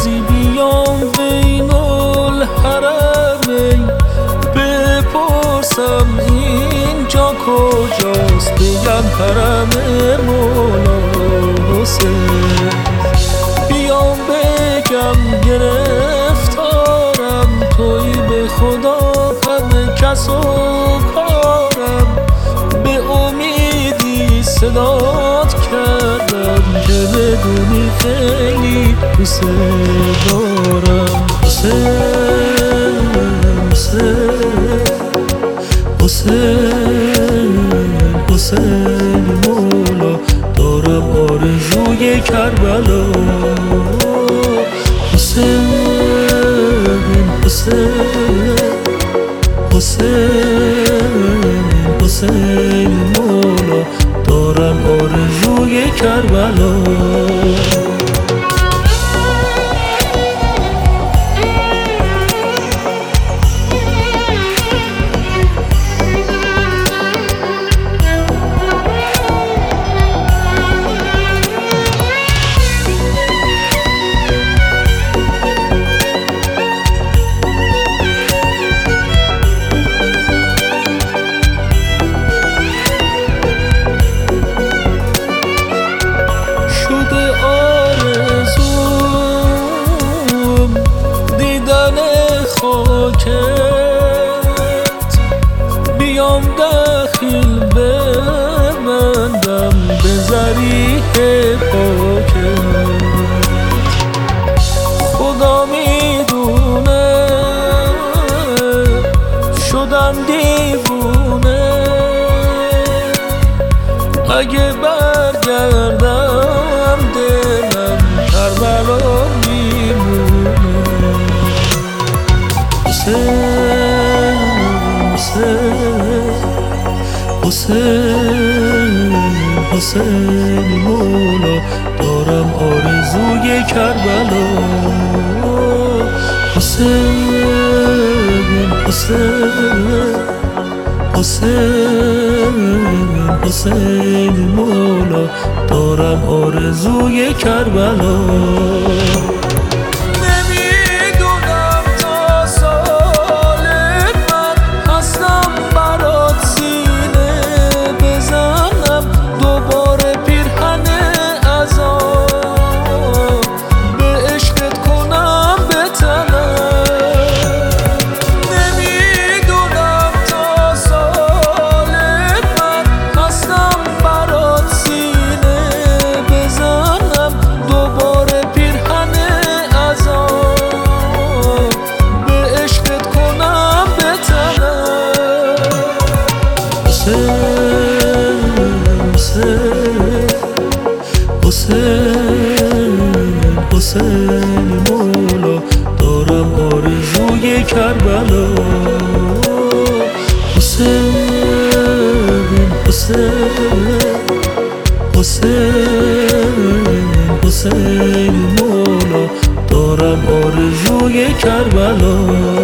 روزی بیام بین الحرمین بپرسم اینجا کجاست، بگم حرم مولا حسین. بیام بگم گرفتارم، توی به خدا همه کس و کارم. به امیدی صدات کردم که بدونی خیلی دوست دارم. حسین حسین حسین حسین مولا، دارم آرزوی کربلا. حسین حسین حسین حسین مولا، دارم آرزوی کربلا. بیام داخل ببندم به ذریح پاکت. خدا میدونه شدم دیوونه، اگه برگردم دلم کربلا میمونه. حسین حسین حسین مولا، دارم آرزوی کربلا. حسین حسین حسین حسین مولا، دارم آرزوی کربلا. حسین حسین مولا، دارم آرزوی کربلا. حسین حسین حسین حسین مولا، دارم آرزوی کربلا.